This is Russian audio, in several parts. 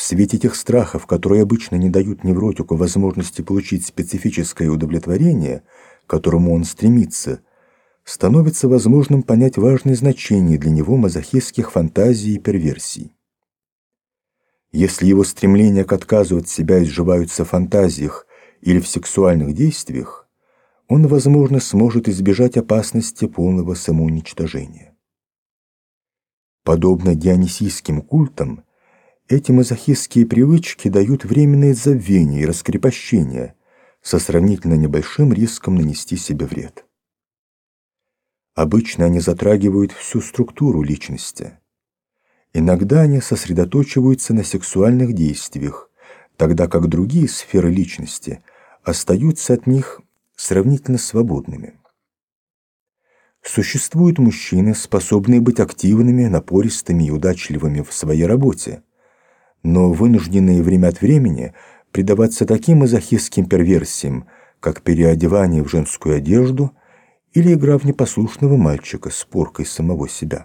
свете тех страхов, которые обычно не дают невротику возможности получить специфическое удовлетворение, к которому он стремится, становится возможным понять важное значение для него мазохистских фантазий и перверсий. Если его стремления к отказу от себя изживаются в фантазиях или в сексуальных действиях, он, возможно, сможет избежать опасности полного самоуничтожения. Подобно дионисийским культам, эти мазохистские привычки дают временное забвение и раскрепощение со сравнительно небольшим риском нанести себе вред. Обычно они затрагивают всю структуру личности. Иногда они сосредоточиваются на сексуальных действиях, тогда как другие сферы личности остаются от них сравнительно свободными. Существуют мужчины, способные быть активными, напористыми и удачливыми в своей работе, но вынужденные время от времени предаваться таким мазохистским перверсиям, как переодевание в женскую одежду или игра в непослушного мальчика с поркой самого себя.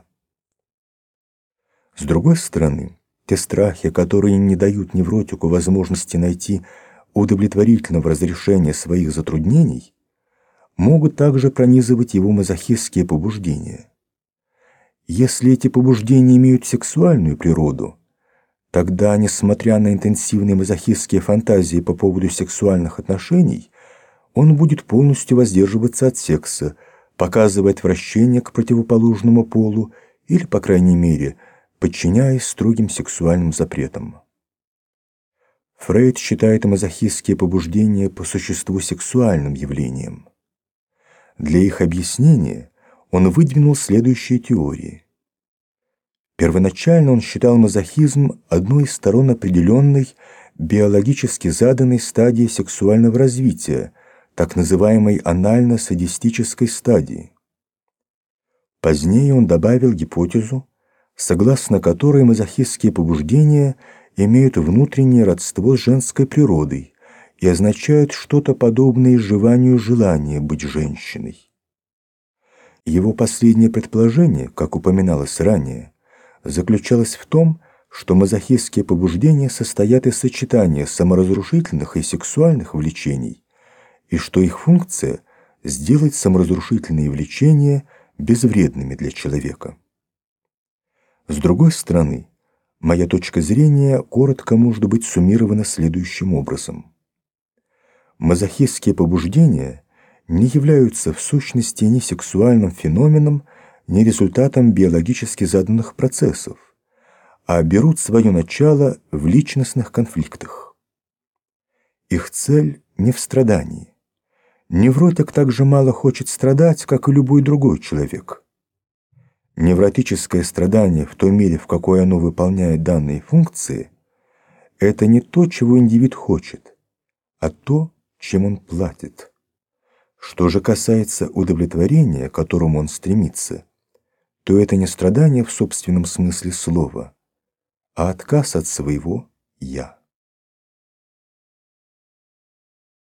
С другой стороны, те страхи, которые не дают невротику возможности найти удовлетворительного разрешения своих затруднений, могут также пронизывать его мазохистские побуждения. Если эти побуждения имеют сексуальную природу, тогда, несмотря на интенсивные мазохистские фантазии по поводу сексуальных отношений, он будет полностью воздерживаться от секса, показывая отвращение к противоположному полу или, по крайней мере, подчиняясь строгим сексуальным запретам. Фрейд считает мазохистские побуждения по существу сексуальным явлением. Для их объяснения он выдвинул следующие теории. Первоначально он считал мазохизм одной из сторон определенной, биологически заданной стадии сексуального развития, так называемой анально-садистической стадии. Позднее он добавил гипотезу, согласно которой мазохистские побуждения имеют внутреннее родство с женской природой и означают что-то подобное изживанию желания быть женщиной. Его последнее предположение, как упоминалось ранее, заключалось в том, что мазохистские побуждения состоят из сочетания саморазрушительных и сексуальных влечений, и что их функция – сделать саморазрушительные влечения безвредными для человека. С другой стороны, моя точка зрения коротко может быть суммирована следующим образом. Мазохистские побуждения не являются в сущности ни сексуальным феноменом, ни результатом биологически заданных процессов, а берут свое начало в личностных конфликтах. Их цель не в страдании. Невротик так же мало хочет страдать, как и любой другой человек. Невротическое страдание в той мере, в какой оно выполняет данные функции, это не то, чего индивид хочет, а то, чем он платит. Что же касается удовлетворения, к которому он стремится, то это не страдание в собственном смысле слова, а отказ от своего «я».